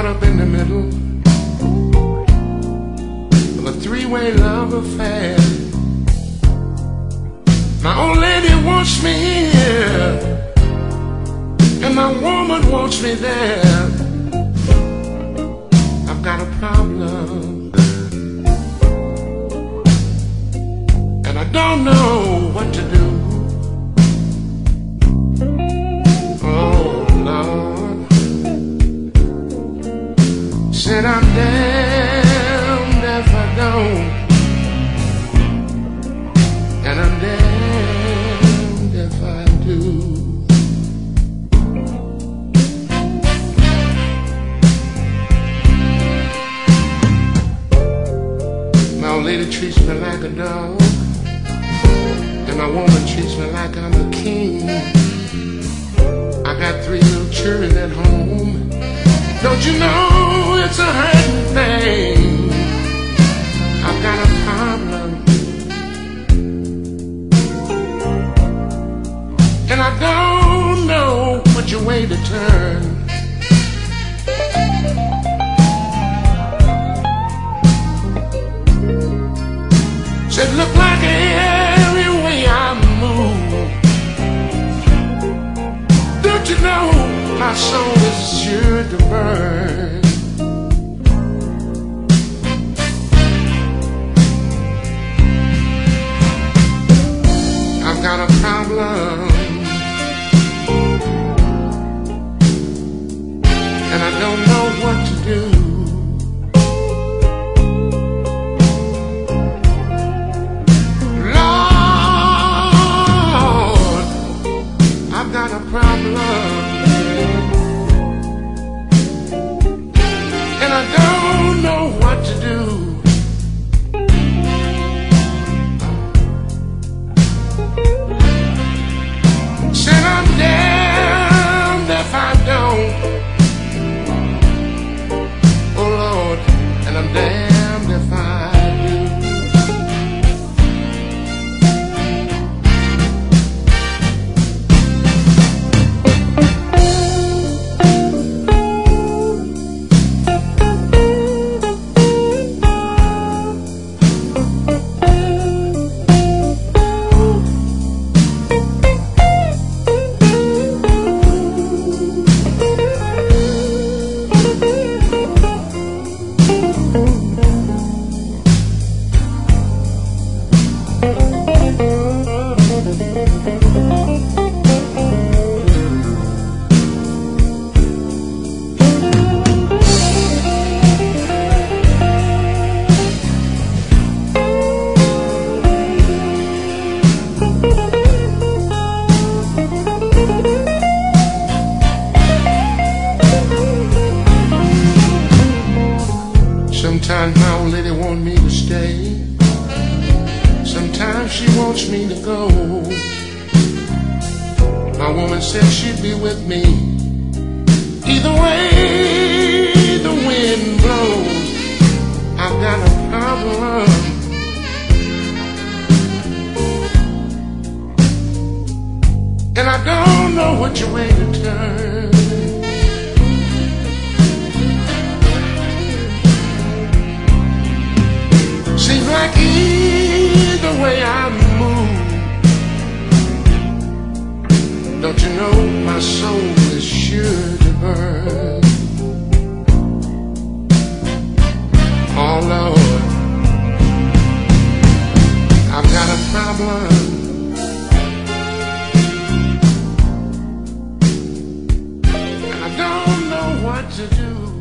caught up in the middle of a three-way love affair. My old lady wants me here, and my woman wants me there. I've got a problem, and I don't know what to do. Oh Lord, said I'm damned if I don't, and I'm damned if I do. My old lady treats me like a dog, and my woman treats me like I'm a king. I got 3 little children at home. Don't you know it's a hurting thing? I've got a problem, and I don't know which way to turn. Said look like every way I move, don't you know my soul is sure to burn. I've got a problem, and I don't know what to do. Lord, I've got a problem, and I don't know what to do. Said I'm damned if I don't, oh Lord, and I'm damned if I do. Sometimes my old lady wants me to stay, sometimes she wants me to go. My woman said she'd be with me either way the wind blows. I've got a problem, and I don't know which way to turn. Seems like either way I move, don't you know my soul is sure to burn. Oh Lord, I've got a problem, and I don't know what to do.